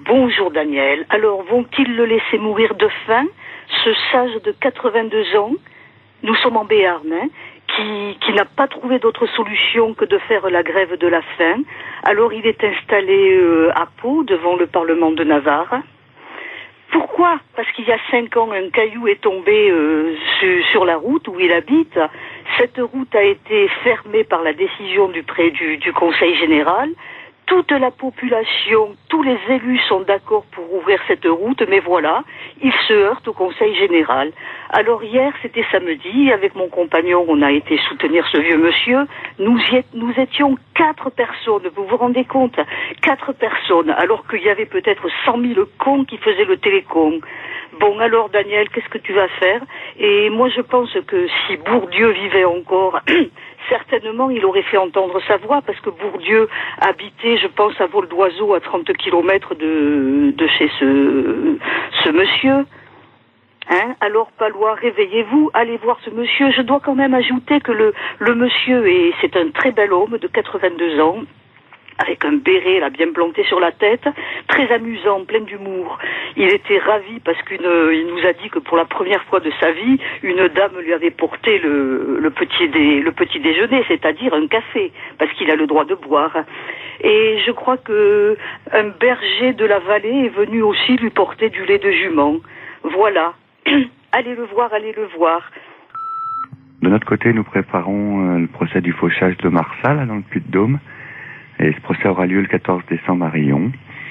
Bonjour Daniel. Alors, vont-ils le laisser mourir de faim, ce sage de 82 ans? Nous sommes en Béarn, qui n'a pas trouvé d'autre solution que de faire la grève de la faim. Alors, il est installé à Pau, devant le Parlement de Navarre. Pourquoi? Parce qu'il y a 5 ans, un caillou est tombé sur la route où il habite. Cette route a été fermée par la décision du Conseil général. Toute la population, tous les élus sont d'accord pour ouvrir cette route, mais voilà, ils se heurtent au Conseil général. Alors hier, c'était samedi, avec mon compagnon, on a été soutenir ce vieux monsieur. Nous étions 4 personnes, vous vous rendez compte? 4 personnes, alors qu'il y avait peut-être 100 000 cons qui faisaient le télécon. Bon, alors Daniel, qu'est-ce que tu vas faire? Et moi je pense que si Bourdieu vivait encore, certainement il aurait fait entendre sa voix, parce que Bourdieu habitait, je pense, à vol d'oiseau à 30 kilomètres de chez ce monsieur. Hein? Alors Palois, réveillez-vous, allez voir ce monsieur. Je dois quand même ajouter que le monsieur, c'est un très bel homme de 82 ans, avec un béret là bien planté sur la tête, très amusant, plein d'humour. Il était ravi parce il nous a dit que pour la première fois de sa vie, une dame lui avait porté le petit déjeuner, c'est-à-dire un café, parce qu'il a le droit de boire. Et je crois que un berger de la vallée est venu aussi lui porter du lait de jument. Voilà. Allez le voir, allez le voir. De notre côté, nous préparons le procès du fauchage de Marsal, dans le Puy-de-Dôme. Et ce procès aura lieu le 14 décembre à Riom.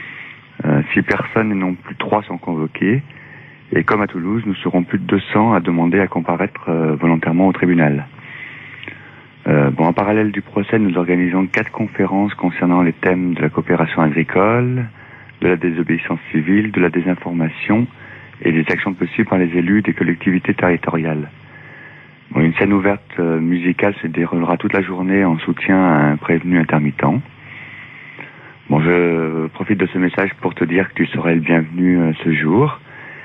6 personnes et non plus 3 sont convoquées. Et comme à Toulouse, nous serons plus de 200 à demander à comparaître volontairement au tribunal. En parallèle du procès, nous organisons 4 conférences concernant les thèmes de la coopération agricole, de la désobéissance civile, de la désinformation et des actions possibles par les élus des collectivités territoriales. Une scène ouverte musicale se déroulera toute la journée en soutien à un prévenu intermittent. Je profite de ce message pour te dire que tu serais le bienvenu ce jour.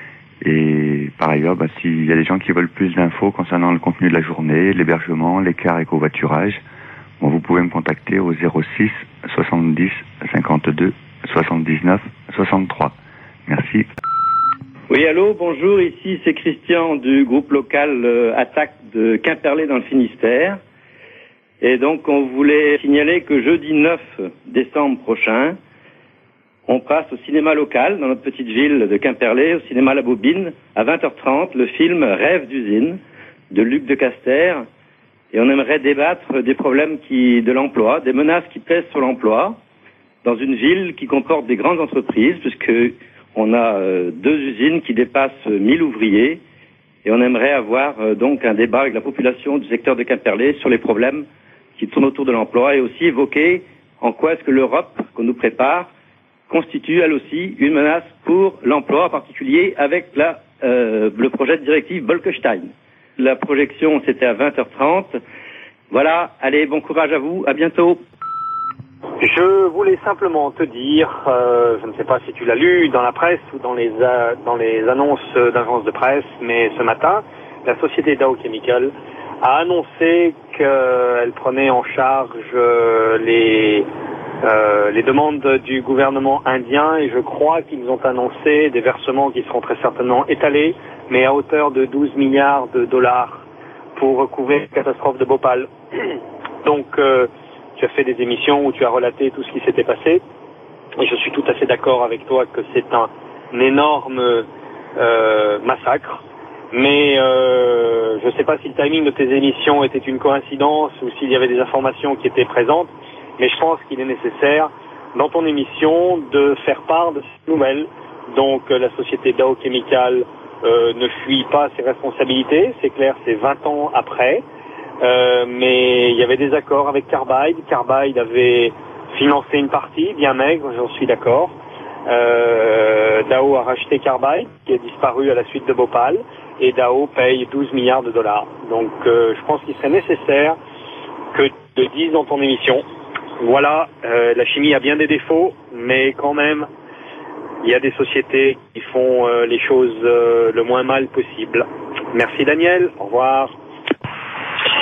Et par ailleurs, s'il y a des gens qui veulent plus d'infos concernant le contenu de la journée, l'hébergement, les cars et covoiturage, vous pouvez me contacter au 06 70 52 79 63. Merci. Oui, allô, bonjour, ici c'est Christian du groupe local Attaque de Quimperlé dans le Finistère. Et donc on voulait signaler que jeudi 9 décembre prochain, on passe au cinéma local dans notre petite ville de Quimperlé, au cinéma La Bobine, à 20h30, le film Rêve d'usine de Luc de Caster. Et on aimerait débattre des problèmes de l'emploi, des menaces qui pèsent sur l'emploi dans une ville qui comporte des grandes entreprises, puisque on a 2 usines qui dépassent 1000 ouvriers et on aimerait avoir donc un débat avec la population du secteur de Quimperlé sur les problèmes qui tournent autour de l'emploi et aussi évoquer en quoi est-ce que l'Europe qu'on nous prépare constitue elle aussi une menace pour l'emploi, en particulier avec le projet de directive Bolkestein. La projection c'était à 20h30. Voilà, allez, bon courage à vous, à bientôt. Je voulais simplement te dire, je ne sais pas si tu l'as lu dans la presse ou dans les annonces d'agences de presse, mais ce matin, la société Dow Chemical a annoncé qu'elle prenait en charge les demandes du gouvernement indien et je crois qu'ils ont annoncé des versements qui seront très certainement étalés, mais à hauteur de 12 milliards de dollars pour recouvrir la catastrophe de Bhopal. Donc, tu as fait des émissions où tu as relaté tout ce qui s'était passé et je suis tout à fait d'accord avec toi que c'est un énorme massacre, mais je ne sais pas si le timing de tes émissions était une coïncidence ou s'il y avait des informations qui étaient présentes, mais je pense qu'il est nécessaire dans ton émission de faire part de cette nouvelle. Donc la société Dow Chemical ne fuit pas ses responsabilités, c'est clair, c'est 20 ans après. Mais il y avait des accords avec Carbide. Carbide avait financé une partie, bien maigre, j'en suis d'accord. Dow a racheté Carbide, qui a disparu à la suite de Bhopal, et Dow paye 12 milliards de dollars. Donc je pense qu'il serait nécessaire que tu le dises dans ton émission. Voilà, la chimie a bien des défauts, mais quand même, il y a des sociétés qui font les choses le moins mal possible. Merci Daniel, au revoir.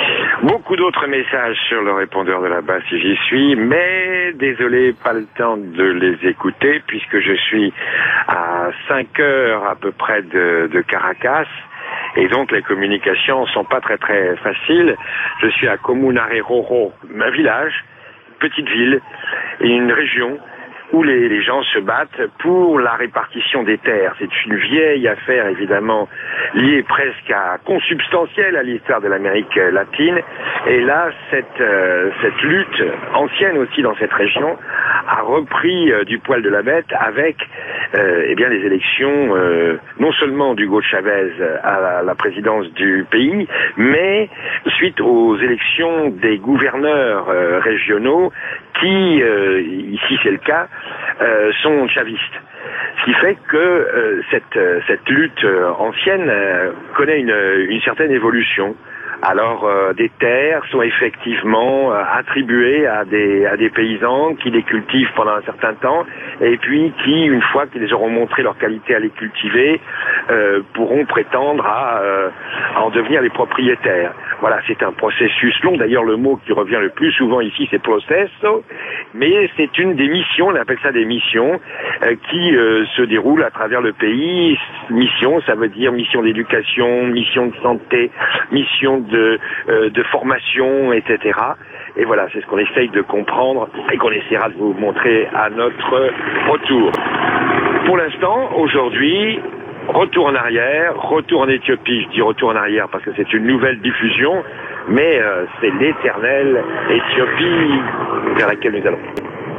Beaucoup d'autres messages sur le répondeur de là-bas si j'y suis, mais désolé, pas le temps de les écouter puisque je suis à 5 heures à peu près de Caracas et donc les communications sont pas très très faciles. Je suis à Comunaré-Roro, un village, petite ville et une région où les gens se battent pour la répartition des terres. C'est une vieille affaire, évidemment, liée presque consubstantielle à l'histoire de l'Amérique latine. Et là, cette lutte, ancienne aussi dans cette région, a repris du poil de la bête avec les élections, non seulement d'Hugo Chavez à la présidence du pays, mais suite aux élections des gouverneurs régionaux qui, ici c'est le cas, sont chavistes. Ce qui fait que cette lutte ancienne connaît une certaine évolution. Alors des terres sont effectivement attribuées à des paysans qui les cultivent pendant un certain temps et puis qui, une fois qu'ils auront montré leur qualité à les cultiver, pourront prétendre à en devenir les propriétaires. Voilà, c'est un processus long. D'ailleurs, le mot qui revient le plus souvent ici, c'est processo. Mais c'est une des missions, on appelle ça des missions, qui se déroulent à travers le pays. Mission, ça veut dire mission d'éducation, mission de santé, mission de formation, etc. Et voilà, c'est ce qu'on essaye de comprendre et qu'on essaiera de vous montrer à notre retour. Pour l'instant, aujourd'hui, retour en arrière, retour en Éthiopie. Je dis retour en arrière parce que c'est une nouvelle diffusion, mais c'est l'éternelle Éthiopie vers laquelle nous allons.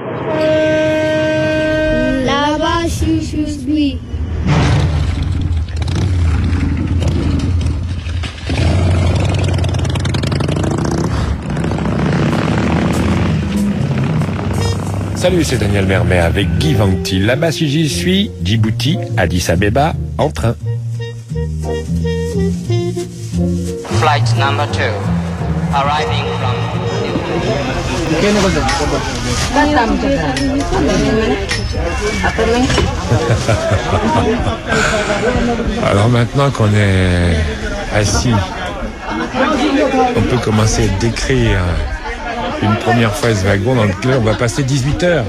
Là-bas, je suis. Salut, c'est Daniel Mermet avec Guy Vanti. Là-bas, si j'y suis, Djibouti, Addis Abeba, en train. Flight number 2, arriving from... Alors maintenant qu'on est assis, on peut commencer à décrire une première fois ce wagon dans lequel on va passer 18 heures.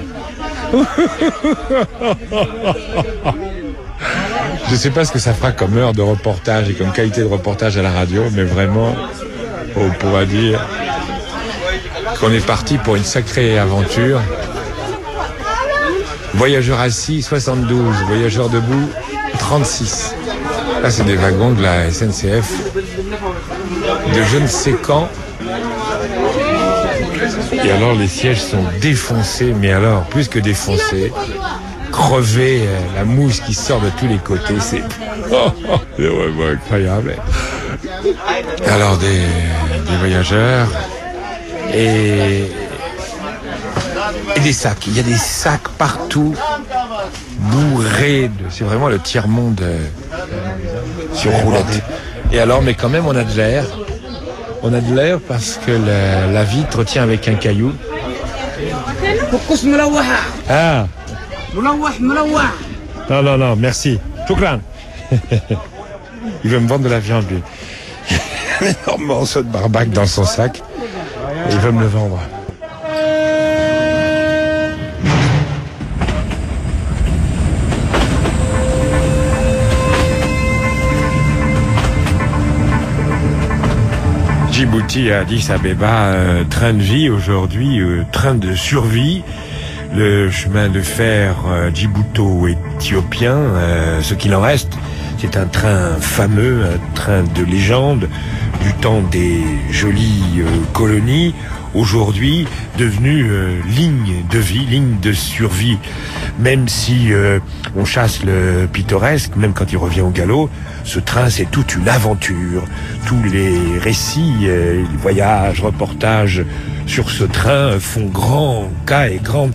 Je ne sais pas ce que ça fera comme heure de reportage et comme qualité de reportage à la radio, mais vraiment, on pourra dire qu'on est parti pour une sacrée aventure. Voyageurs assis, 72. Voyageurs debout, 36. Là, c'est des wagons de la SNCF de je ne sais quand. Et alors, les sièges sont défoncés, mais alors, plus que défoncés, crevés, la mousse qui sort de tous les côtés, c'est vraiment incroyable. Alors, des voyageurs et des sacs. Il y a des sacs partout, bourrés c'est vraiment le tiers-monde sur roulette. Et alors, mais quand même, on a de l'air. On a de l'air parce que la vitre tient avec un caillou. Ah. Non, merci. Choukran. Il veut me vendre de la viande, lui. Un énorme morceau de barbac dans son sac. Et il veut me le vendre. Djibouti à Addis Abeba, train de vie aujourd'hui, train de survie. Le chemin de fer djibouto-éthiopien, ce qu'il en reste, c'est un train fameux, un train de légende du temps des jolies colonies, aujourd'hui devenu ligne de vie, ligne de survie. Même si on chasse le pittoresque, même quand il revient au galop, ce train c'est toute une aventure. Tous les récits, les voyages, reportages sur ce train font grand cas et grande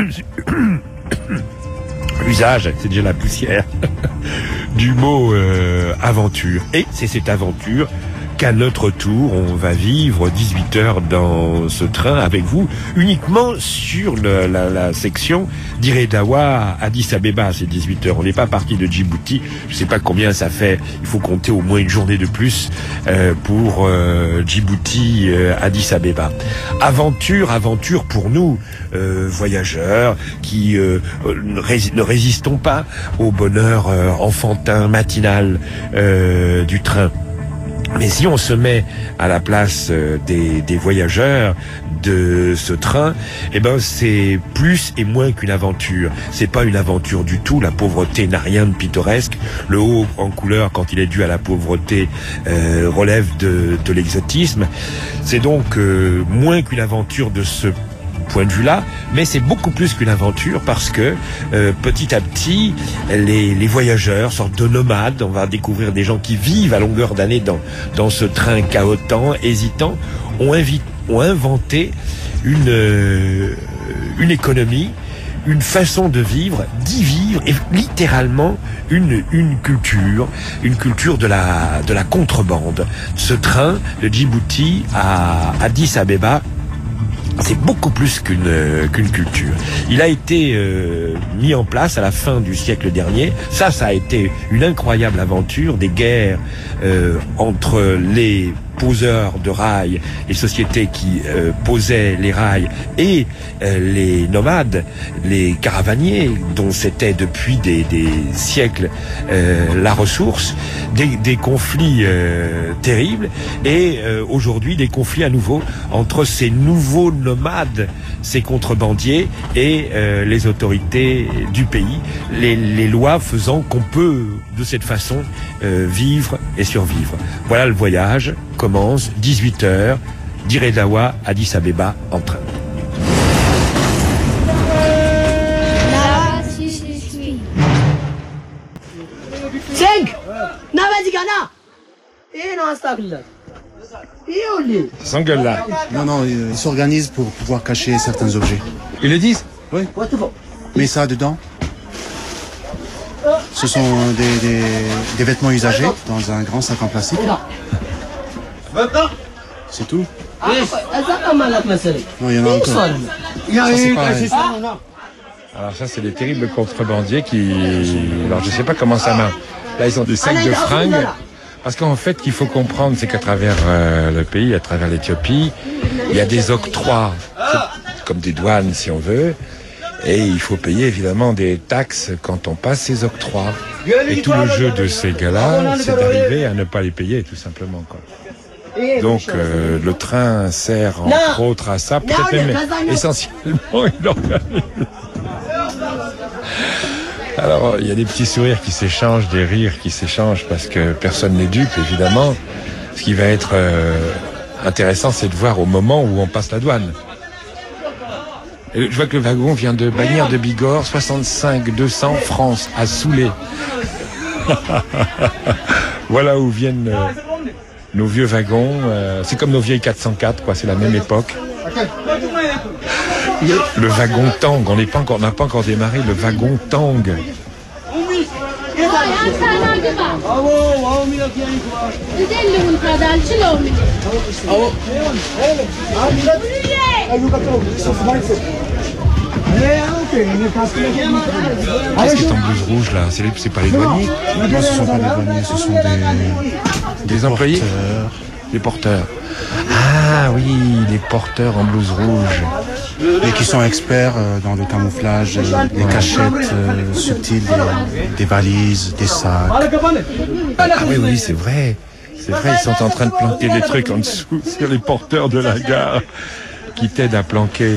usage, c'est déjà la poussière, du mot aventure. Et c'est cette aventure qu'à notre tour, on va vivre 18 heures dans ce train avec vous, uniquement sur la section d'Iredawa à Addis Abeba, c'est 18 heures. On n'est pas parti de Djibouti, je sais pas combien ça fait, il faut compter au moins une journée de plus pour Djibouti, Addis Abeba. Aventure pour nous, voyageurs, qui ne résistons pas au bonheur enfantin, matinal du train. Mais si on se met à la place des voyageurs de ce train, eh ben c'est plus et moins qu'une aventure. C'est pas une aventure du tout. La pauvreté n'a rien de pittoresque. Le haut en couleur, quand il est dû à la pauvreté, relève de l'exotisme. C'est donc moins qu'une aventure de ce point de vue-là, mais c'est beaucoup plus qu'une aventure parce que petit à petit, les voyageurs, sortes de nomades, on va découvrir des gens qui vivent à longueur d'année dans ce train cahotant, hésitant, ont inventé une économie, une façon de vivre, d'y vivre, et littéralement une culture de la contrebande. Ce train de Djibouti à Addis Abeba, c'est beaucoup plus qu'une culture. Il a été mis en place à la fin du siècle dernier. Ça a été une incroyable aventure, des guerres entre les poseurs de rails, les sociétés qui posaient les rails, et les nomades, les caravaniers, dont c'était depuis des siècles la ressource, des conflits terribles, et aujourd'hui des conflits à nouveau entre ces nouveaux nomades, ces contrebandiers, et les autorités du pays, les lois faisant qu'on peut de cette façon vivre et survivre. Voilà, le voyage commence 18 heures d'Iredawa à Addis Abeba en train. Ils s'engueulent là. Non, ils s'organisent pour pouvoir cacher certains objets. Ils le disent? Oui. Mais ça dedans, ce sont des vêtements usagés dans un grand sac en plastique. C'est tout? Non, il y en a encore. Ça, c'est pareil. Alors ça, c'est des terribles contrebandiers qui... Alors je sais pas comment ça marche. Là, ils ont des sacs de fringues. Parce qu'en fait, qu'il faut comprendre, c'est qu'à travers le pays, à travers l'Éthiopie, il y a des octrois, comme des douanes si on veut, et il faut payer évidemment des taxes quand on passe ces octrois. Et tout le jeu de ces gars-là, c'est d'arriver à ne pas les payer, tout simplement, quoi. Donc le train sert entre autres à ça, peut-être même essentiellement une organisation. Alors il y a des petits sourires qui s'échangent, des rires qui s'échangent, parce que personne n'est dupe, évidemment. Ce qui va être intéressant, c'est de voir au moment où on passe la douane. Et je vois que le wagon vient de Bagnères de Bigorre, 65 200 France, à Soulé. Voilà où viennent nos vieux wagons. C'est comme nos vieilles 404, quoi. C'est la même époque. Le wagon Tang, on n'a pas encore démarré le wagon Tang. Qu'est-ce qui est en blouse rouge là? C'est pas les douaniers? Non, ce ne sont pas des douaniers, ce sont des employés, des porteurs. Ah oui, les porteurs en blouse rouge. Et qui sont experts dans le camouflage, les cachettes subtiles, des valises, des sacs. Ah oui, c'est vrai. C'est vrai, ils sont en train de planquer des trucs en dessous. C'est les porteurs de la gare qui t'aident à planquer.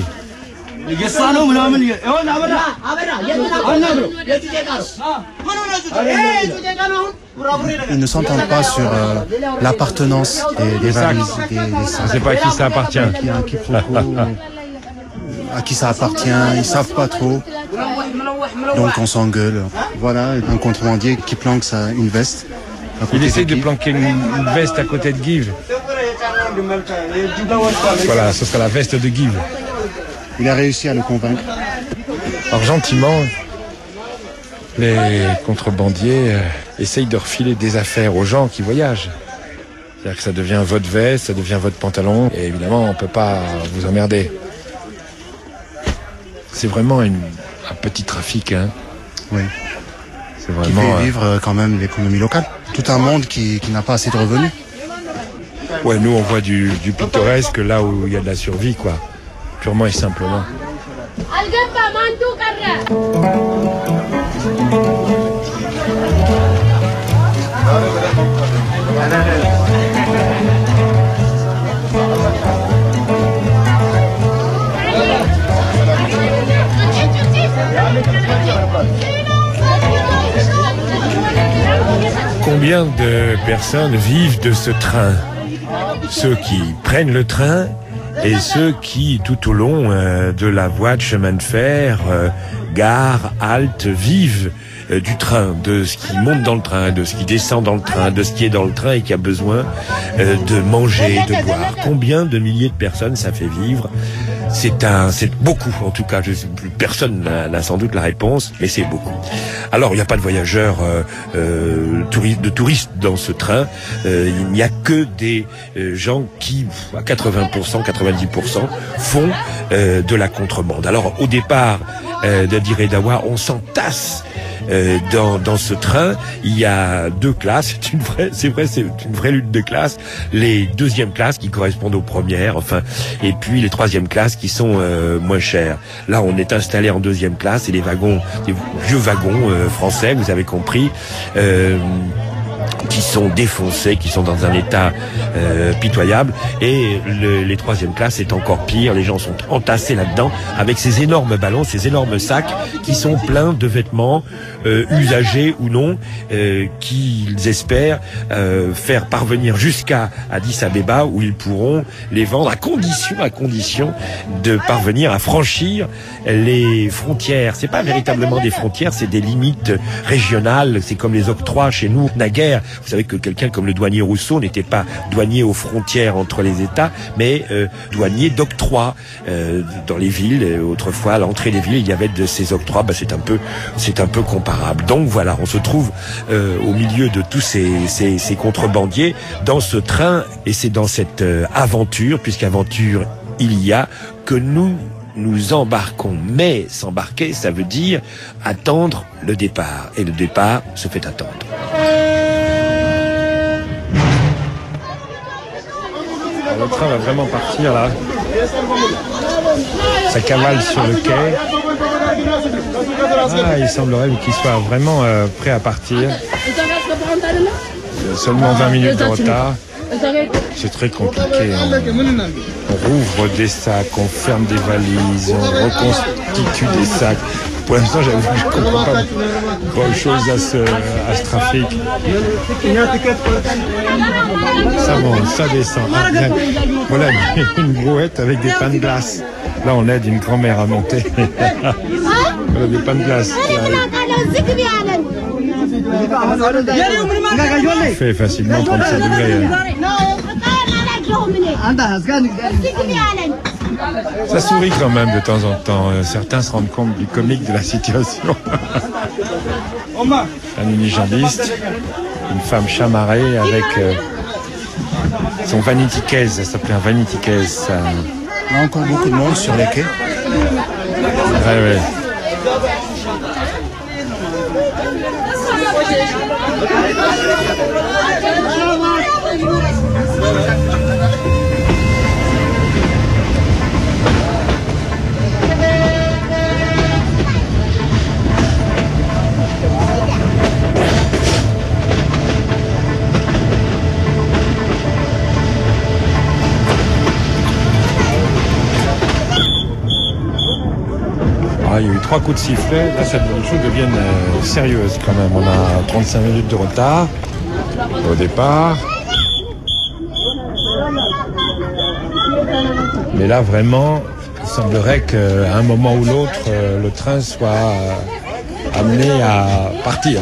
Ils ne s'entendent pas sur l'appartenance des valises, des sacs. On ne sait pas à qui ça appartient. À qui ça appartient, ils savent pas trop. Donc on s'engueule. Voilà, un contrebandier qui planque une veste. Il essaie de planquer une veste à côté de Give. Voilà, ce sera la veste de Give. Il a réussi à le convaincre. Alors gentiment, les contrebandiers essayent de refiler des affaires aux gens qui voyagent. C'est-à-dire que ça devient votre veste, ça devient votre pantalon, et évidemment, on peut pas vous emmerder. C'est vraiment un petit trafic, hein. Oui. C'est vraiment... Qui fait vivre quand même l'économie locale. Tout un monde qui n'a pas assez de revenus. Ouais, nous, on voit du pittoresque là où il y a de la survie, quoi. Purement et simplement. Combien de personnes vivent de ce train? Ceux qui prennent le train et ceux qui, tout au long de la voie de chemin de fer, gare, halte, vivent du train, de ce qui monte dans le train, de ce qui descend dans le train, de ce qui est dans le train et qui a besoin de manger, de boire. Combien de milliers de personnes ça fait vivre? C'est beaucoup, en tout cas. Personne n'a sans doute la réponse, mais c'est beaucoup. Alors, il n'y a pas de voyageurs de touristes dans ce train. Il n'y a que des gens qui, à 80%, 90%, font de la contrebande. Alors, au départ d'Adir et Dawa, on s'entasse dans ce train. Il y a deux classes. C'est une vraie lutte de classes. Les deuxièmes classes qui correspondent aux premières, enfin, et puis les troisièmes classes qui sont moins chères. Là, on est installé en deuxième classe et les vieux wagons français, vous avez compris, qui sont défoncés, qui sont dans un état pitoyable. Et les troisième classes, c'est encore pire. Les gens sont entassés là-dedans avec ces énormes ballons, ces énormes sacs qui sont pleins de vêtements usagés ou non, qu'ils espèrent faire parvenir jusqu'à Addis Abeba, où ils pourront les vendre à condition de parvenir à franchir les frontières. C'est pas véritablement des frontières, c'est des limites régionales. C'est comme les octrois chez nous naguère. Vous savez que quelqu'un comme le douanier Rousseau n'était pas douanier aux frontières entre les États, mais douanier d'octroi dans les villes. Autrefois, à l'entrée des villes, il y avait de ces octrois. C'est un peu comparable. Donc voilà, on se trouve au milieu de tous ces contrebandiers dans ce train, et c'est dans cette aventure, puisqu'aventure il y a, que nous embarquons. Mais s'embarquer, ça veut dire attendre le départ. Et le départ se fait attendre. Alors, le train va vraiment partir là. Ça cavale sur le quai. Il semblerait qu'il soit vraiment prêt à partir. Il y a seulement 20 minutes de retard. C'est très compliqué. On rouvre des sacs, on ferme des valises, on reconstitue des sacs. Pour l'instant, j'avoue que je ne comprends pas grand-chose à ce trafic. Ça monte, ça descend. Voilà une brouette avec des pains de glace. Là, on aide une grand-mère à monter. Voilà des pains de glace. Il fait facilement 37 degrés. Ça sourit quand même de temps en temps. Certains se rendent compte du comique de la situation. Un unijambiste, une femme chamarrée avec son vanity case. Ça s'appelait un vanity case. Il y a encore beaucoup de monde sur les quais. Ouais. Il y a eu 3 coups de sifflet. Là, les choses deviennent sérieuses quand même. On a 35 minutes de retard au départ. Mais là, vraiment, il semblerait qu'à un moment ou l'autre, le train soit amené à partir.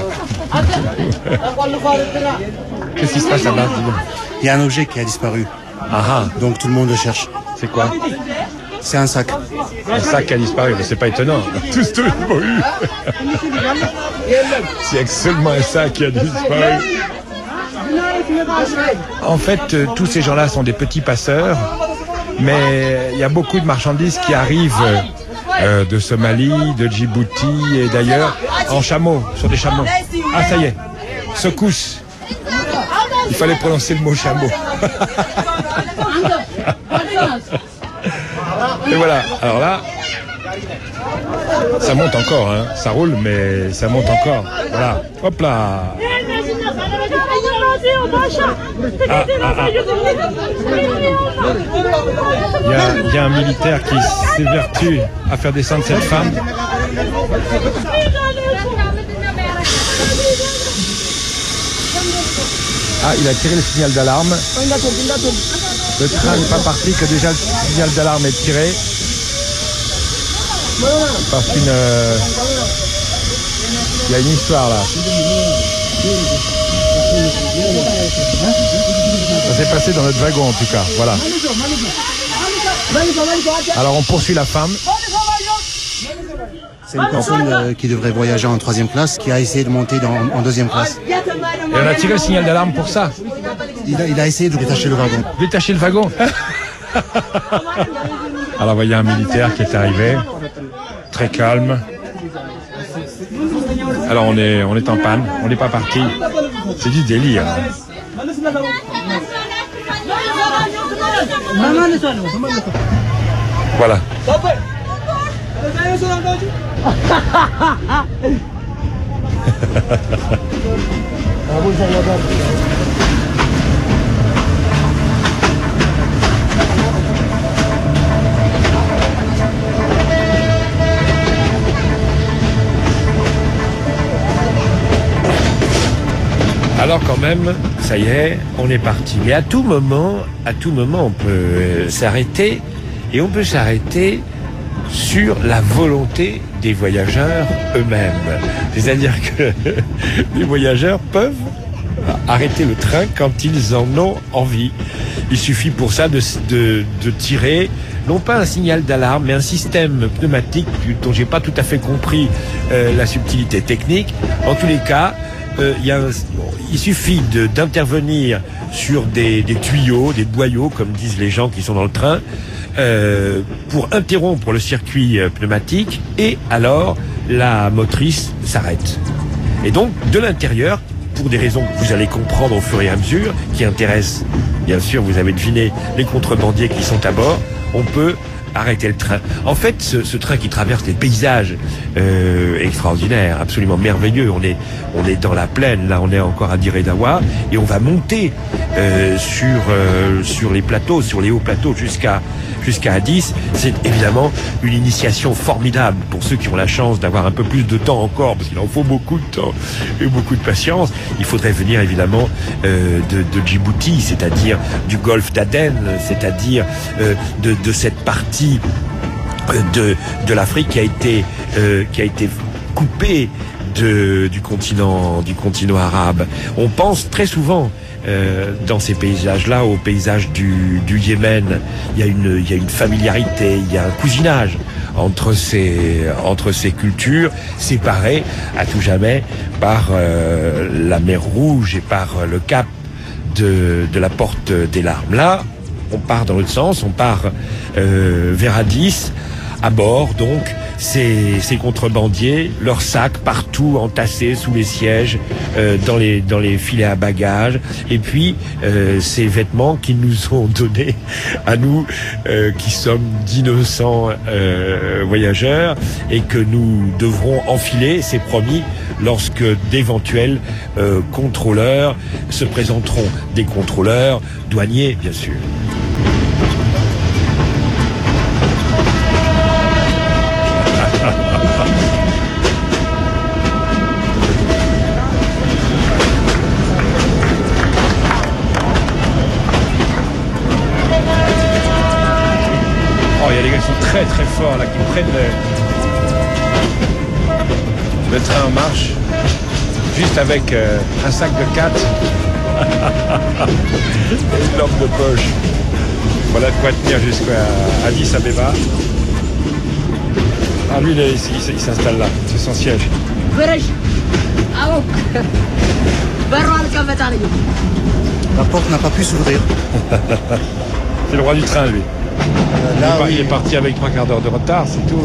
Qu'est-ce qui se passe là-bas? Il y a un objet qui a disparu. Donc tout le monde le cherche. C'est quoi? C'est un sac. Un sac qui a disparu, mais c'est pas étonnant. Tous l'ont eu. S'il y a que seulement un sac qui a disparu. En fait, tous ces gens-là sont des petits passeurs, mais il y a beaucoup de marchandises qui arrivent de Somalie, de Djibouti et d'ailleurs en chameau, sur des chameaux. Ah, ça y est, secousse. Il fallait prononcer le mot chameau. Et voilà, alors là, ça monte encore, hein. Ça roule, mais ça monte encore. Voilà, hop là. Il y a un militaire qui s'évertue à faire descendre cette femme. Ah, il a tiré le signal d'alarme. Le train n'est pas parti, que déjà le signal d'alarme est tiré. Parce qu'il y a une histoire là. Ça s'est passé dans notre wagon en tout cas, voilà. Alors on poursuit la femme. C'est une personne qui devrait voyager en 3e classe, qui a essayé de monter en 2e classe. Et on a tiré le signal d'alarme pour ça. Il a essayé de détacher le wagon. Détacher le wagon. Alors voyez un militaire qui est arrivé, très calme. Alors on est en panne, on n'est pas parti. C'est du délire. Voilà. Alors quand même, ça y est, on est parti. Mais à tout moment, on peut s'arrêter, et on peut s'arrêter sur la volonté des voyageurs eux-mêmes. C'est-à-dire que les voyageurs peuvent arrêter le train quand ils en ont envie. Il suffit pour ça de tirer, non pas un signal d'alarme, mais un système pneumatique dont j'ai pas tout à fait compris la subtilité technique. En tous les cas, il suffit d'intervenir sur des tuyaux, des boyaux, comme disent les gens qui sont dans le train, pour interrompre le circuit pneumatique, et alors la motrice s'arrête. Et donc, de l'intérieur, pour des raisons que vous allez comprendre au fur et à mesure, qui intéressent, bien sûr, vous avez deviné, les contrebandiers qui sont à bord, on peut arrêter le train. En fait, ce train qui traverse des paysages extraordinaires, absolument merveilleux. On est dans la plaine, là on est encore à Dire Dawa, et on va monter sur les plateaux, sur les hauts plateaux jusqu'à Addis. C'est évidemment une initiation formidable pour ceux qui ont la chance d'avoir un peu plus de temps encore, parce qu'il en faut beaucoup de temps et beaucoup de patience. Il faudrait venir évidemment de Djibouti, c'est-à-dire du golfe d'Aden, c'est-à-dire de cette partie de l'Afrique qui a été coupée du continent arabe. On pense très souvent dans ces paysages-là au paysage du Yémen. Il y a une familiarité, il y a un cousinage entre ces cultures séparées à tout jamais par la mer Rouge et par le cap de la porte des Larmes. Là, on part dans l'autre sens, on part vers Addis, à bord donc, ces contrebandiers, leurs sacs partout entassés sous les sièges, dans les filets à bagages, et puis ces vêtements qu'ils nous ont donnés à nous, qui sommes d'innocents voyageurs, et que nous devrons enfiler, c'est promis, lorsque d'éventuels contrôleurs se présenteront, des contrôleurs douaniers bien sûr. Très très fort là, qui prennent le train en marche, juste avec un sac de 4 et une lampe de poche. Voilà de quoi tenir jusqu'à Addis Abeba. Ah lui il s'installe là, c'est son siège. La porte n'a pas pu s'ouvrir. C'est le roi du train, lui. Là, Il est parti avec 3 quarts d'heure de retard, c'est tout.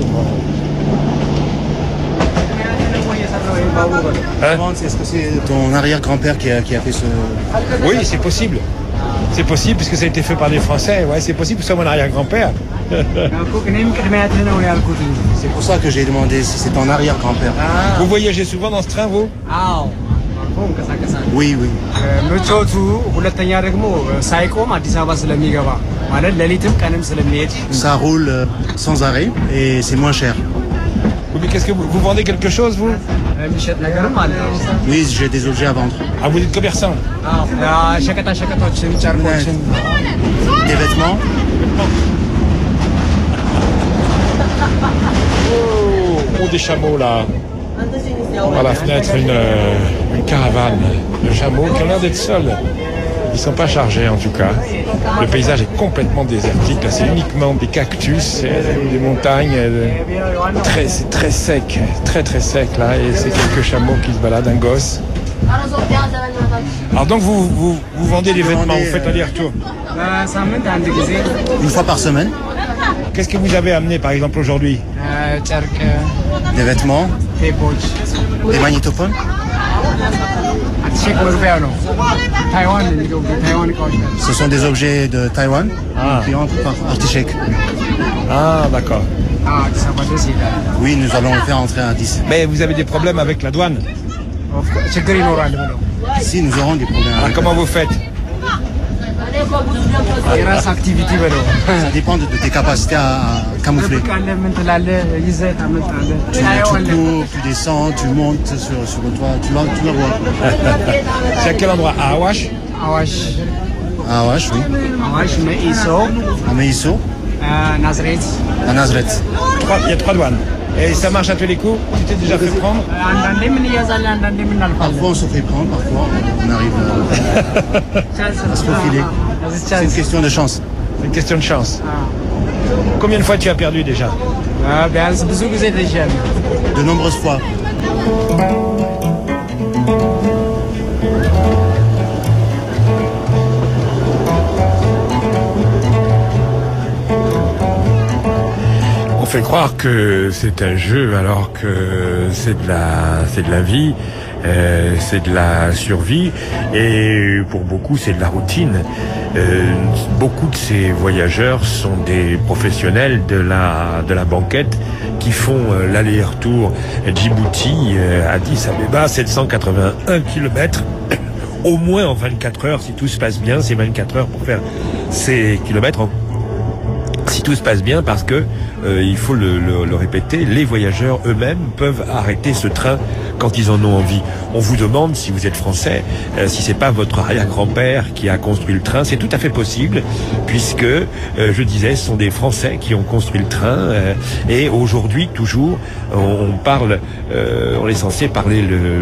Est-ce que c'est ton arrière-grand-père qui a fait ce... Oui, c'est possible. C'est possible puisque ça a été fait par des Français. Ouais, c'est possible que ce soit mon arrière-grand-père. C'est pour ça que j'ai demandé si c'est ton arrière-grand-père. Vous voyagez souvent dans ce train, vous? Oui, oui. Ça roule sans arrêt et c'est moins cher. Oui, mais qu'est-ce que vous vendez quelque chose, vous? Oui, j'ai des objets à vendre. Ah, vous êtes commerçant? Des vêtements. Oh, des chameaux, là. À la fenêtre, une caravane de chameaux qui ont l'air d'être seuls. Ils ne sont pas chargés, en tout cas. Le paysage est complètement désertique. Là, c'est uniquement des cactus, des montagnes. C'est très sec, très sec, là. Et c'est quelques chameaux qui se baladent, un gosse. Alors donc, vous vendez des vêtements, vous faites aller-retour? Une fois par semaine. Qu'est-ce que vous avez amené, par exemple, aujourd'hui? Des vêtements. Des magnétophones. Ce sont des objets de Taïwan qui entrent par Artichek. Ah, d'accord. Oui, nous allons le faire entrer à 10. Mais vous avez des problèmes avec la douane? Si, nous aurons des problèmes. Alors, comment vous faites? Ça dépend de tes capacités à camoufler. Tu cours, tu descends, tu montes sur le toit, tu la vois. C'est à quel endroit? À Awash? À Awash, oui. À Meisso. À Nazareth. Il y a 3 douanes. Et ça marche à tous les coups? Tu t'es déjà fait prendre? Parfois on se fait prendre, parfois on arrive à se profiler. C'est une question de chance. C'est une question de chance. Combien de fois tu as perdu déjà? De nombreuses fois. On fait croire que c'est un jeu alors que c'est de la vie, c'est de la survie et pour beaucoup c'est de la routine. Beaucoup de ces voyageurs sont des professionnels de la banquette qui font l'aller-retour Djibouti, Addis Abeba, 781 km. Au moins en 24 heures si tout se passe bien, c'est 24 heures pour faire ces kilomètres si tout se passe bien, parce que il faut le répéter, les voyageurs eux-mêmes peuvent arrêter ce train quand ils en ont envie. On vous demande, si vous êtes français, si c'est pas votre arrière-grand-père qui a construit le train. C'est tout à fait possible, puisque je disais, ce sont des Français qui ont construit le train. Et aujourd'hui, toujours, on est censé parler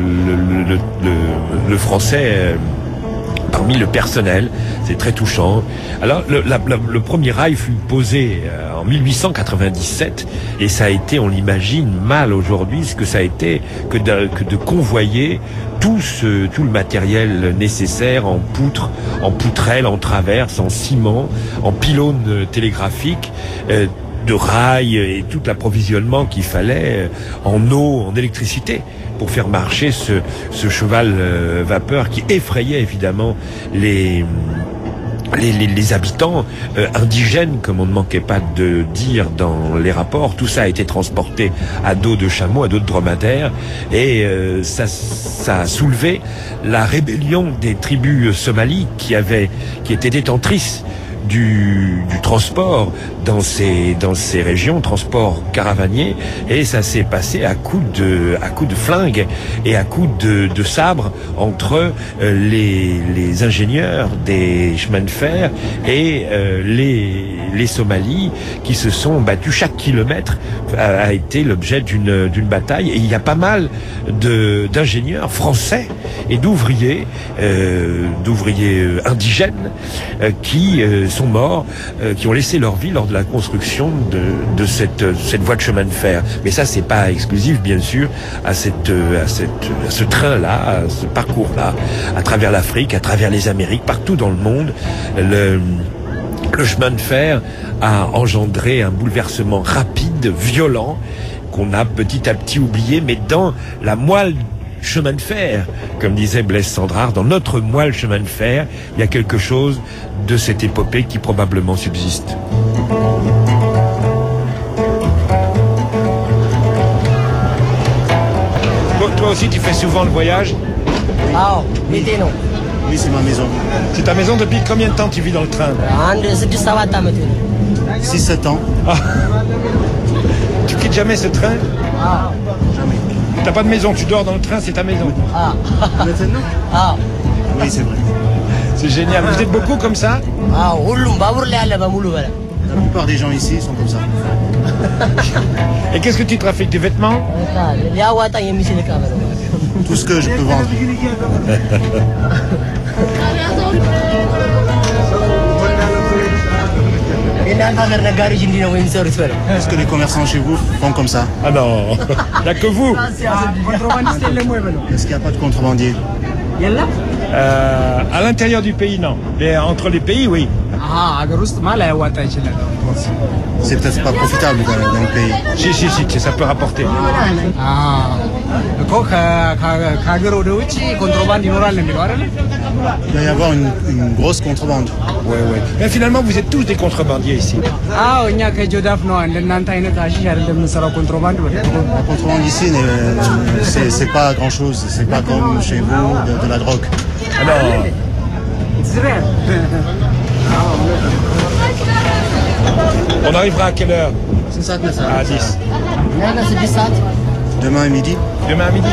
le français. Parmi le personnel, c'est très touchant. Alors, le premier rail fut posé en 1897, et ça a été, on l'imagine mal aujourd'hui, ce que ça a été que de convoyer tout le matériel nécessaire en poutres, en poutrelles, en traverses, en ciment, en pylônes télégraphiques, de rails et tout l'approvisionnement qu'il fallait en eau, en électricité, pour faire marcher ce cheval vapeur qui effrayait évidemment les habitants indigènes, comme on ne manquait pas de dire dans les rapports. Tout ça a été transporté à dos de chameaux, à dos de dromadaires, et ça a soulevé la rébellion des tribus somalies qui étaient détentrices du transport dans ces régions, transport caravanier, et ça s'est passé à coups de flingues et à coups de sabres entre les ingénieurs des chemins de fer et les Somalis, qui se sont battus. Chaque kilomètre a été l'objet d'une bataille, et il y a pas mal d'ingénieurs français et d'ouvriers indigènes qui sont morts, qui ont laissé leur vie lors de la construction de cette voie de chemin de fer. Mais ça, c'est pas exclusif, bien sûr, à ce train-là, à ce parcours-là, à travers l'Afrique, à travers les Amériques, partout dans le monde. Le chemin de fer a engendré un bouleversement rapide, violent, qu'on a petit à petit oublié, mais dans la moelle chemin de fer, comme disait Blaise Cendrars, dans notre moelle chemin de fer, il y a quelque chose de cette épopée qui probablement subsiste. Toi aussi, tu fais souvent le voyage? Ah, mais non. Oui, c'est ma maison. C'est ta maison depuis combien de temps tu vis dans le train? 6-7 ans. Ah. Tu quittes jamais ce train? Ah. Jamais. T'as pas de maison, tu dors dans le train, c'est ta maison. Ah. Maintenant? Ah. Oui, c'est vrai. C'est génial. Vous êtes beaucoup comme ça? Ah, La plupart des gens ici sont comme ça. Et qu'est-ce que tu trafiques? Des vêtements? Tout ce que je peux vendre. Est-ce que les commerçants chez vous font comme ça? Ah non, il n'y a que vous. Est-ce qu'il n'y a pas de contrebandier? À l'intérieur du pays, non. Mais entre les pays, oui. C'est peut-être pas profitable dans le pays. Si, ça peut rapporter. Il va y avoir une grosse contrebande. Ouais. Mais finalement, vous êtes tous des contrebandiers ici. La contrebande ici, c'est pas grand-chose. C'est pas comme chez vous, de la drogue. Alors, on arrivera à quelle heure? À 10. Demain à midi? Demain à midi.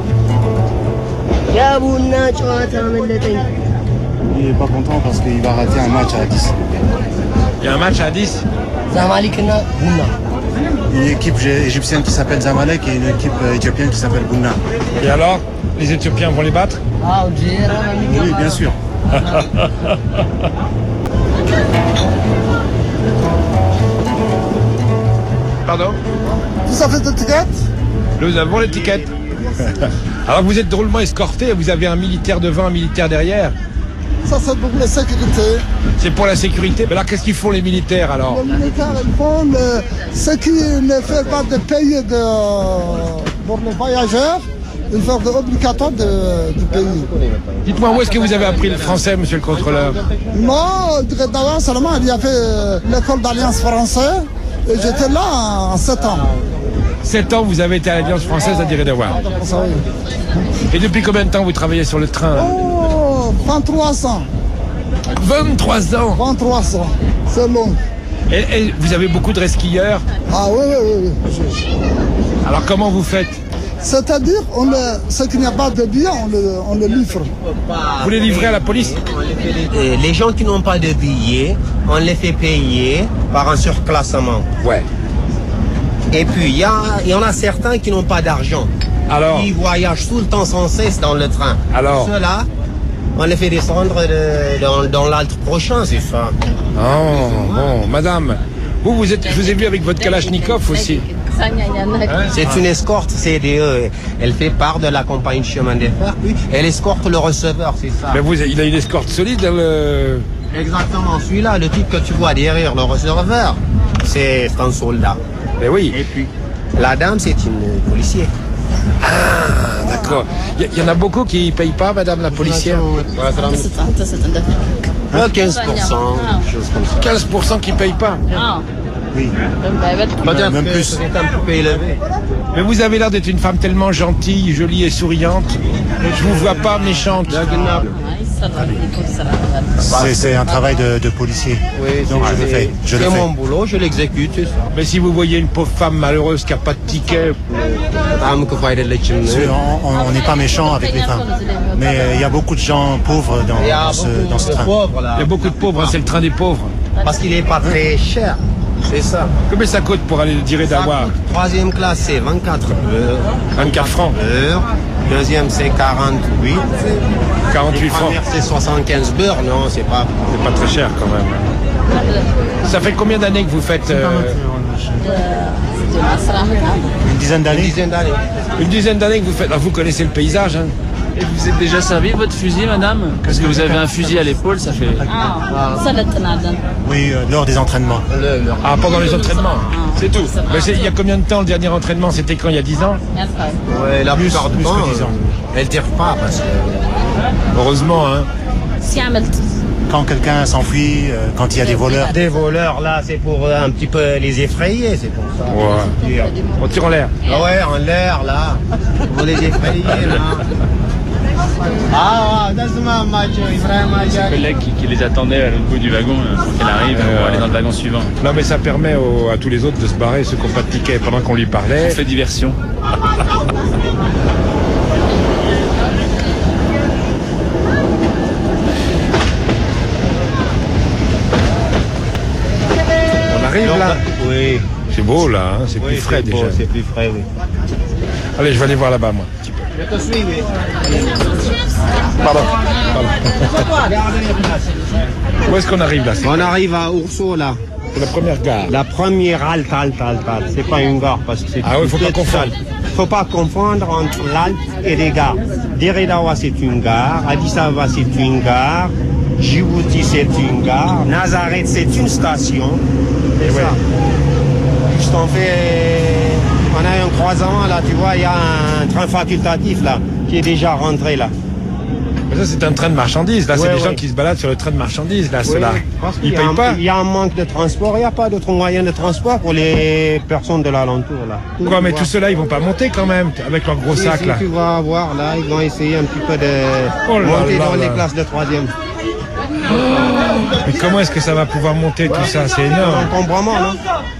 Il n'est pas content parce qu'il va rater un match à 10. Il y a un match à 10? Une équipe égyptienne qui s'appelle Zamalek et une équipe éthiopienne qui s'appelle Bouna. Et alors, les Éthiopiens vont les battre? Oui, bien sûr. Pardon? Vous avez des tickets? Nous avons l'étiquette. Alors vous êtes drôlement escorté, vous avez un militaire devant, un militaire derrière. Ça c'est pour la sécurité. C'est pour la sécurité. Mais alors qu'est-ce qu'ils font les militaires alors? Les militaires ils font ce qui ne fait pas de payer pour les voyageurs. Ils font obligatoire de payer. Dites-moi, où est-ce que vous avez appris le français, monsieur le contrôleur? Moi, d'abord seulement, il y avait l'école d'Alliance française et j'étais là à 7 ans. 7 ans, vous avez été à l'Alliance française à Dire-et-Dawa. Et depuis combien de temps vous travaillez sur le train? Oh, 23 ans. 23 ans? 23 ans, c'est long. Et vous avez beaucoup de resquilleurs? Ah oui. Alors comment vous faites? C'est-à-dire, ce qu'il n'y a pas de billets, on le livre. Vous les livrez à la police? Les gens qui n'ont pas de billets, on les fait payer par un surclassement. Ouais. Et puis, il y en a certains qui n'ont pas d'argent. Alors? Ils voyagent tout le temps sans cesse dans le train. Alors? Ceux-là, on les fait descendre dans l'altre prochain, c'est ça. Oh, bon, madame, je vous ai vu avec votre Kalachnikov aussi. C'est une escorte CDE. Elle fait part de la compagnie de chemin de fer. Puis elle escorte le receveur, c'est ça. Mais il a une escorte solide. Exactement, celui-là, le type que tu vois derrière le receveur, c'est un soldat. Mais oui. Et puis, la dame, c'est une policière. Ah, d'accord. Il y en a beaucoup qui ne payent pas, madame la policière? 15%, quelque chose comme ça. 15% qui ne payent pas? Oui. Peut-être même que plus. c'est un peu élevé. Mais vous avez l'air d'être une femme tellement gentille, jolie et souriante. Je vous vois pas méchante. C'est un travail de policier. Oui, donc je le fais. C'est mon boulot, je l'exécute, c'est ça. Mais si vous voyez une pauvre femme malheureuse qui n'a pas de ticket... On n'est pas méchant avec les femmes. Mais il y a beaucoup de gens pauvres dans ce train. Il y a beaucoup de pauvres, hein, c'est le train des pauvres. Parce qu'il n'est pas très cher. C'est ça. Combien ça coûte pour aller Dire-et-Dawa? Troisième classe, c'est 24 heures. 24 francs. Deuxième, c'est 48. 48 francs. C'est 75 beurres, non, c'est pas très cher quand même. Ça fait combien d'années que vous faites Une dizaine d'années. Une dizaine d'années que vous faites. Alors vous connaissez le paysage, hein? Et vous êtes déjà servi votre fusil, madame? Parce que vous avez un fusil à l'épaule, ça fait... Oui, lors des entraînements. Ah, pendant les entraînements, c'est tout. Mais il y a combien de temps le dernier entraînement? C'était quand, il y a 10 ans? Ouais, la plupart du temps, que 10 ans. elle tire pas parce que... Heureusement, hein. Quand quelqu'un s'enfuit, quand il y a des voleurs. Des voleurs, là, c'est pour un petit peu les effrayer, c'est pour ça. Ouais. On tire en l'air. Ah ouais, en l'air, là. Pour les effrayer, là. Ah, c'est un collègue qui les attendait à l'autre bout du wagon pour qu'elle arrive pour aller dans le wagon suivant. Non, mais ça permet à tous les autres de se barrer, ceux qui n'ont pas de ticket pendant qu'on lui parlait. On fait diversion. On arrive là. Oui. C'est beau là, hein, c'est plus frais déjà. C'est plus frais, oui. Allez, je vais aller voir là-bas, moi. Je te suis, oui. Pardon. Où est-ce qu'on arrive là? On arrive à Ourceau, là. C'est la première gare. La première halte. C'est pas une gare parce que c'est... Ah oui, faut pas confondre. Faut pas confondre entre l'halte et les gares. Diredawa, c'est une gare. Addis Ababa, c'est une gare. Djibouti, c'est une gare. Nazareth, c'est une station. C'est ça. Juste on a un croisement là, tu vois, il y a un train facultatif là, qui est déjà rentré là. Mais ça c'est un train de marchandises, là c'est des gens qui se baladent sur le train de marchandises, là, ceux-là. Ils payent pas. Il y a un manque de transport, il n'y a pas d'autres moyens de transport pour les personnes de l'alentour là. Quoi, mais tous ceux-là ils vont pas monter quand même, avec leurs gros sacs là. Tu vas voir là, ils vont essayer un petit peu de monter dans les classes de 3e. Mais comment est-ce que ça va pouvoir monter tout ça? C'est énorme. Encombrement, non?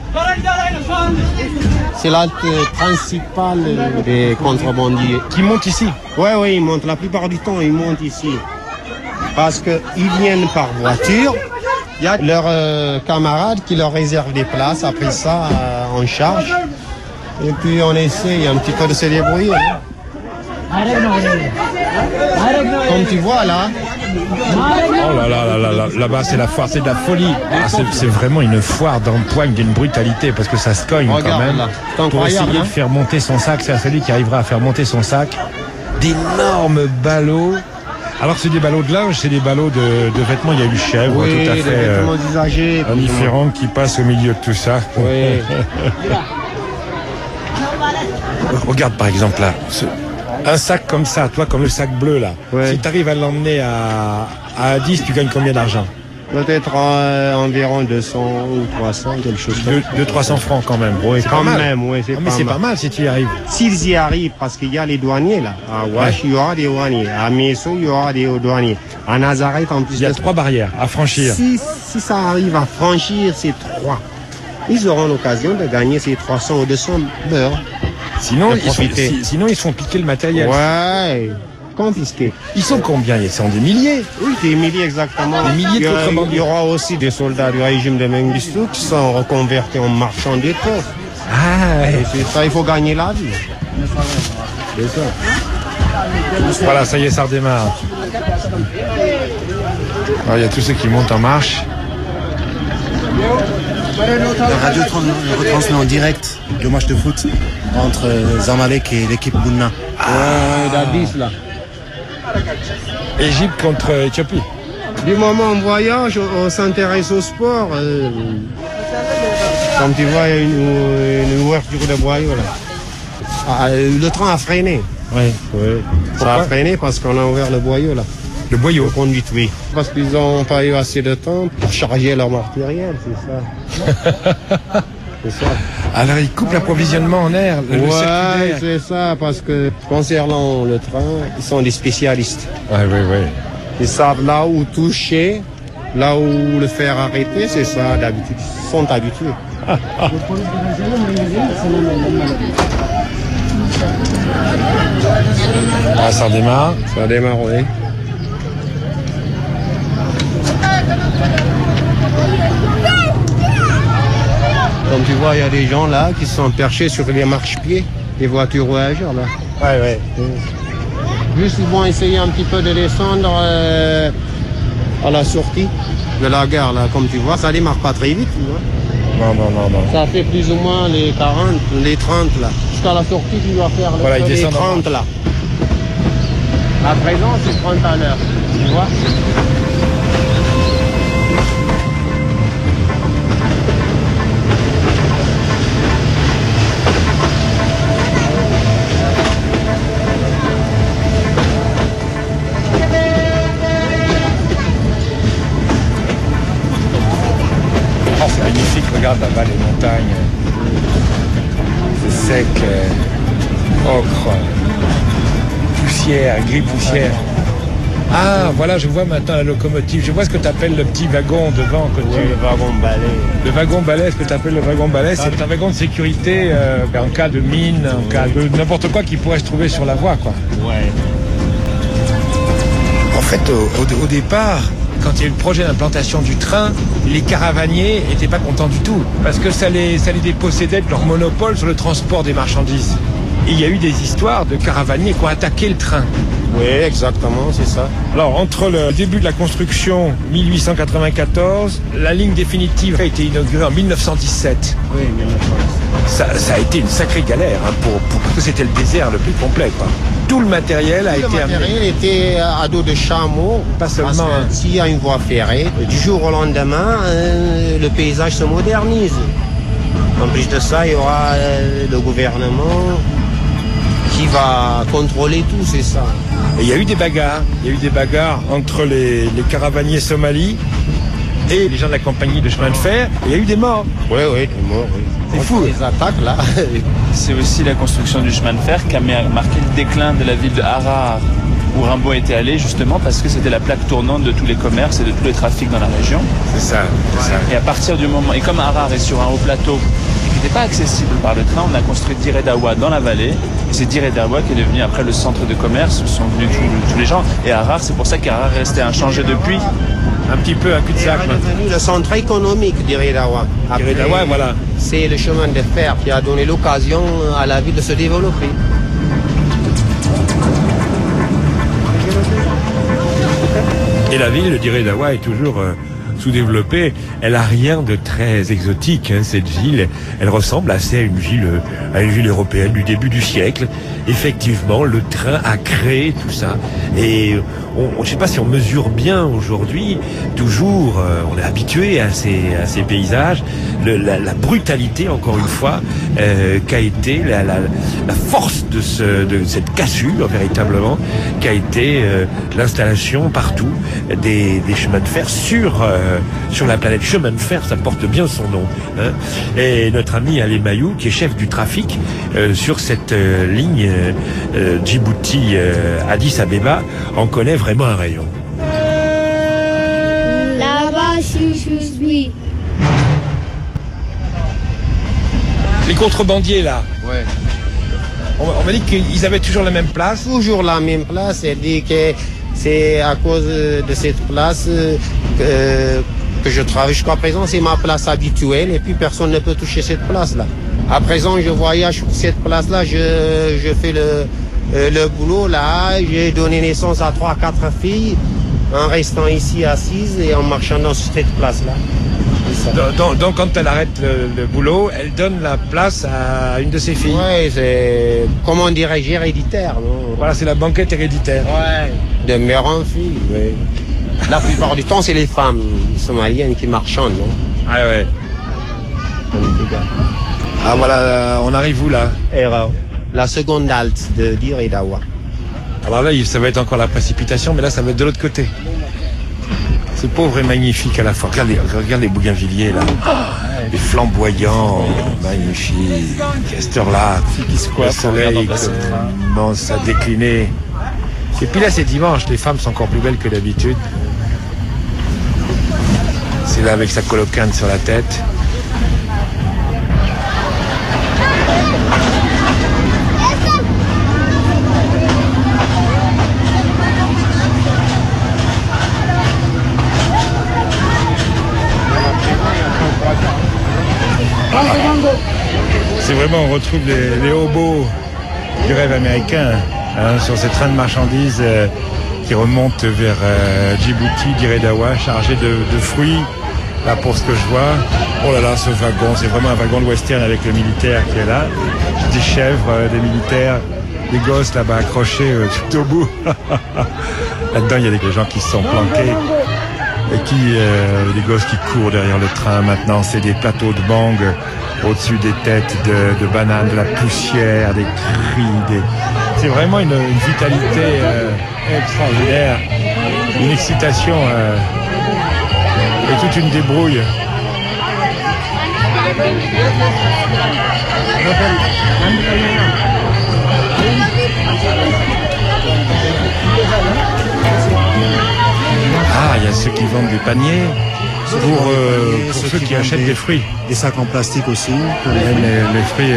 C'est l'halte principale des contrebandiers. Qui montent ici? Oui, ils montent. La plupart du temps, ils montent ici. Parce qu'ils viennent par voiture. Il y a leurs camarades qui leur réservent des places. Après ça, en charge. Et puis on essaye un petit peu de se débrouiller. Comme tu vois là. Oh là-bas c'est la foire, c'est de la folie. Ah, c'est vraiment une foire d'empoigne, d'une brutalité, parce que ça se cogne quand même. Pour essayer de faire monter son sac, c'est celui qui arrivera à faire monter son sac. D'énormes ballots. Alors c'est des ballots de linge, c'est des ballots de vêtements, il y a eu chèvre, oui, tout à fait indifférent qui passe au milieu de tout ça. Oui. Regarde par exemple là, un sac comme ça, toi comme le sac bleu là, si tu arrives à l'emmener à 10, tu gagnes combien d'argent? Peut-être environ 200 ou 300, quelque chose comme ça. 200-300 francs quand même. Oui, quand même, oui, c'est pas mal. Mais c'est pas mal si tu y arrives. S'ils y arrivent, parce qu'il y a les douaniers là. À Ouache, il y aura des douaniers. À Messo, il y aura des douaniers. À Nazareth, en plus. Il y a 3 barrières à franchir. Si ça arrive à franchir ces 3, ils auront l'occasion de gagner ces 300 ou 200 beurres. Sinon, ils se font piquer le matériel. Ouais, confisqué. Ils sont combien? Ils sont des milliers. Oui, des milliers exactement. Des milliers de contrebandiers. Il y aura aussi des soldats du régime de Mengistu qui sont reconvertis en marchands d'étoffes. Ah ouais. C'est ça, il faut gagner la vie. C'est ça. Voilà, ça y est, ça redémarre. Alors, il y a tous ceux qui montent en marche. La radio retransmet en direct le match de foot entre Zamalek et l'équipe Bouna. d'Addis là. Égypte contre Éthiopie. Du moment où on voyage, on s'intéresse au sport. Comme tu vois, il y a une ouverture de boyau là. Le train a freiné. Oui. Ça a freiné parce qu'on a ouvert le boyau là. Le boyau? Le conduite, oui. Parce qu'ils n'ont pas eu assez de temps pour charger leur matériel, c'est ça. C'est ça. Alors ils coupent l'approvisionnement en air, le circuit d'air. C'est ça, parce que concernant le train, ils sont des spécialistes. Oui. Ils savent là où toucher, là où le faire arrêter, c'est ça d'habitude. Ils sont habitués. Ah, ça redémarre. Ça démarre, oui. Comme tu vois, il y a des gens là qui sont perchés sur les marchepieds, les voitures voyageurs là. Ouais. Juste ils vont essayer un petit peu de descendre à la sortie. de la gare, là, comme tu vois, ça démarre pas très vite, tu vois. Non. Ça fait plus ou moins les 40, les 30 là. Jusqu'à la sortie, tu dois faire les 30 là. À présent, c'est 30 à l'heure, tu vois. C'est magnifique, regarde là-bas les montagnes, c'est sec, ocre, poussière, gris poussière. Ah, voilà, je vois maintenant la locomotive, je vois ce que tu appelles le petit wagon devant. Le wagon balai. Le wagon balai, ce que tu appelles le wagon balai, c'est un wagon de sécurité en cas de mine, en cas de n'importe quoi qui pourrait se trouver sur la voie, quoi. Ouais. En fait, au départ, quand il y a eu le projet d'implantation du train, les caravaniers n'étaient pas contents du tout, parce que ça les dépossédait de leur monopole sur le transport des marchandises. Et il y a eu des histoires de caravaniers qui ont attaqué le train. Oui, exactement, c'est ça. Alors, entre le début de la construction, 1894, la ligne définitive a été inaugurée en 1917. Oui, 1917. Ça a été une sacrée galère, hein, parce que c'était le désert le plus complet, quoi. Tout le matériel a été amené. Le matériel était à dos de chameau. Pas seulement. S'il y a une voie ferrée, du jour au lendemain, le paysage se modernise. En plus de ça, il y aura le gouvernement qui va contrôler tout, c'est ça. Et il y a eu des bagarres. Il y a eu des bagarres entre les caravaniers somalis et les gens de la compagnie de chemin de fer. Et il y a eu des morts. Oui, des morts, oui. C'est fou. Les attaques, là. C'est aussi la construction du chemin de fer qui a marqué le déclin de la ville de Harare, où Rimbaud était allé, justement parce que c'était la plaque tournante de tous les commerces et de tous les trafics dans la région. C'est ça. Et à partir du moment... Et comme Harare est sur un haut plateau et qui n'était pas accessible par le train, on a construit Dire Dawa dans la vallée. Et c'est Dire Dawa qui est devenu après le centre de commerce où sont venus tous les gens. Et Harare, c'est pour ça qu'Harare est resté inchangé depuis. Un petit peu un cul-de-sac. C'est devenu le centre économique d'Ire Dawa. Dire Dawa, voilà. C'est le chemin de fer qui a donné l'occasion à la ville de se développer. Et la ville de Dire Dawa est toujours sous-développée. Elle a rien de très exotique, hein, cette ville. Elle ressemble assez à une ville européenne du début du siècle. Effectivement, le train a créé tout ça. Et je ne sais pas si on mesure bien aujourd'hui, toujours, on est habitué à ces paysages, la brutalité, encore une fois, qu'a été la force de cette cassure, véritablement, qu'a été l'installation partout des chemins de fer sur la planète. Chemin de fer, ça porte bien son nom. Hein. Et notre ami Alain Mayou, qui est chef du trafic sur cette ligne Djibouti-Addis Abeba, en connaît vraiment un rayon. Là-bas, chouchousbi. Les contrebandiers, là. Ouais. On m'a dit qu'ils avaient toujours la même place. Toujours la même place. Elle dit que c'est à cause de cette place que je travaille jusqu'à présent. C'est ma place habituelle et puis personne ne peut toucher cette place-là. À présent, je voyage sur cette place-là. Je fais le boulot là. J'ai donné naissance à 3-4 filles en restant ici assise et en marchant dans cette place-là. Donc quand elle arrête le boulot, elle donne la place à une de ses filles. Oui, c'est, comment dirais-je, héréditaire. Non? Voilà, c'est la banquette héréditaire. Ouais. De mère en fille, oui. La plupart du temps, c'est les femmes somaliennes qui marchandent, non? Ah ouais. Ah voilà, on arrive où là? La seconde halte de Dire Dawa. Alors là, ça va être encore la précipitation, mais là, ça va être de l'autre côté. C'est pauvre et magnifique à la fois. Regarde les bougainvilliers là. Les flamboyants, magnifiques. À cette heure-là, le soleil commence à décliner. Et puis là, c'est dimanche, les femmes sont encore plus belles que d'habitude. C'est là avec sa colocante sur la tête. C'est vraiment, on retrouve les hobos du rêve américain. sur ces trains de marchandises qui remontent vers Djibouti, d'Iredawa, chargés de fruits. Là, pour ce que je vois, oh là là, ce wagon, c'est vraiment un wagon de western avec le militaire qui est là. Des chèvres, des militaires, des gosses là-bas accrochés tout au bout. Là-dedans, il y a des gens qui se sont planqués et des gosses qui courent derrière le train. Maintenant, c'est des plateaux de mangue au-dessus des têtes de bananes, de la poussière, des cris, c'est vraiment une vitalité extraordinaire, une excitation et toute une débrouille. Ah, il y a ceux qui vendent des paniers pour ceux qui achètent des fruits. Des sacs en plastique aussi. Les fruits...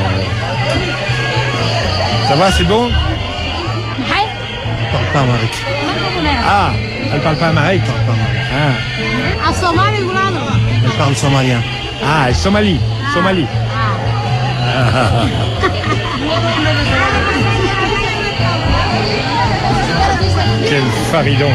Ça va, c'est bon? Elle parle pas amérique. Ah, elle parle pas amérique. Ah. Elle parle somalien. Ah, Somalie. Quel faridon.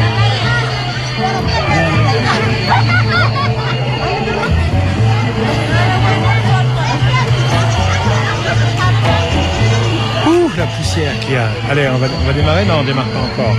Ouh, la poussière qu'il y a. Allez, on va démarrer? Non, on démarre pas encore.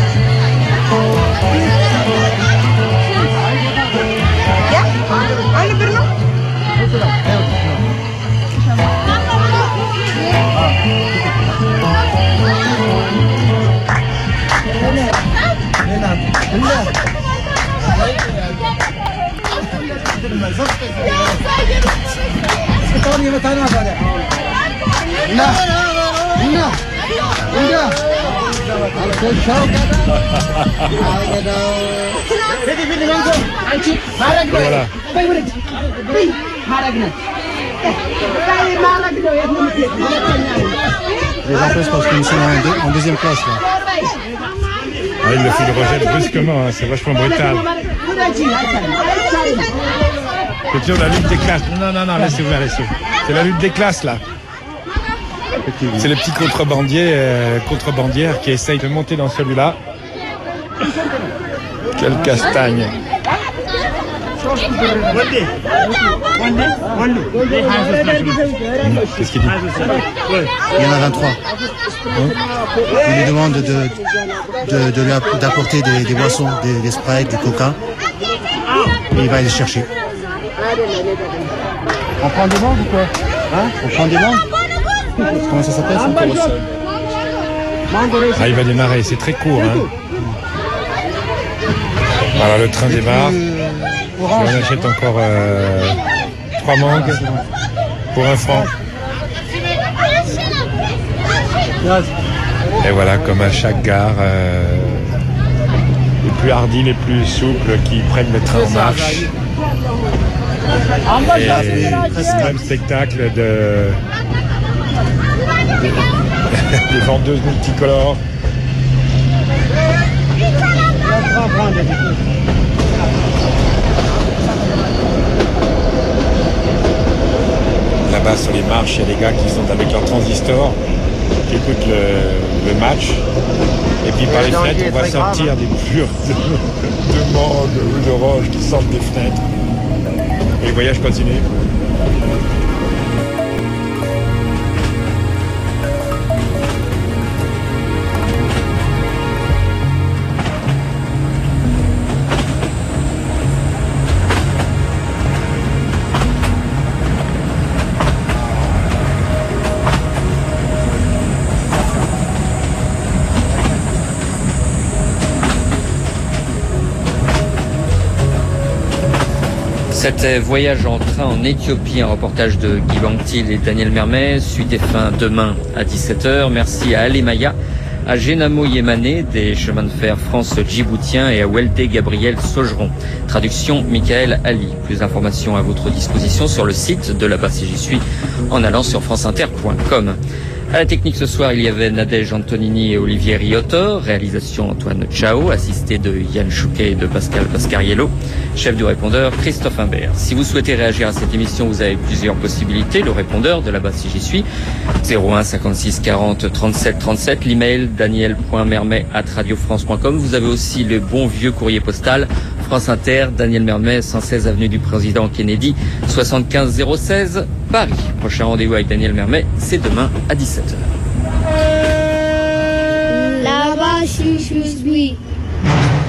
Voilà. Les empêche parce que nous sommes en deuxième place là. Ah, il le rejette brusquement, hein, c'est vachement brutal. C'est toujours la lutte des classes. Non, laissez ouvert. C'est la lutte des classes là. C'est les petits contrebandières qui essayent de monter dans celui-là. Quelle castagne. Qu'est-ce qu'il dit? Il y en a 23. Il lui demande d'apporter des boissons, des Sprite, du Coca. Et il va aller les chercher. On prend des mangues ou quoi? On prend des mangues? Comment ça s'appelle? Ah, il va démarrer, c'est très court. Hein. Voilà, le train démarre. On achète encore 3 mangues pour 1 franc. Et voilà, comme à chaque gare, les plus hardis, les plus souples qui prennent le train en marche. Et c'est un spectacle des vendeuses multicolores. Là-bas sur les marches, il y a des gars qui sont avec leurs transistors, qui écoutent le match. Et puis par les fenêtres, on va sortir des purs de mangue ou d'orange qui sortent des fenêtres. Et le voyage continue. C'était Voyage en train en Éthiopie, un reportage de Guy Banctil et Daniel Mermet. Suite et fin demain à 17h. Merci à Alemaya, à Génamo Yémané des chemins de fer France-Djiboutiens et à Weldé Gabriel Saugeron. Traduction Michael Ali. Plus d'informations à votre disposition sur le site de La Bas si j'y suis en allant sur franceinter.com. À la technique ce soir, il y avait Nadège Antonini et Olivier Riotto, réalisation Antoine Chao, assisté de Yann Chouquet et de Pascal Pascariello, chef du répondeur Christophe Imbert. Si vous souhaitez réagir à cette émission, vous avez plusieurs possibilités. Le répondeur de là-bas si j'y suis, 01 56 40 37 37, l'email daniel.mermet@radiofrance.com. Vous avez aussi le bon vieux courrier postal, France Inter, Daniel Mermet, 116 avenue du Président Kennedy, 75 016, Paris. Prochain rendez-vous avec Daniel Mermet, c'est demain à 17h. Là-bas, je suis.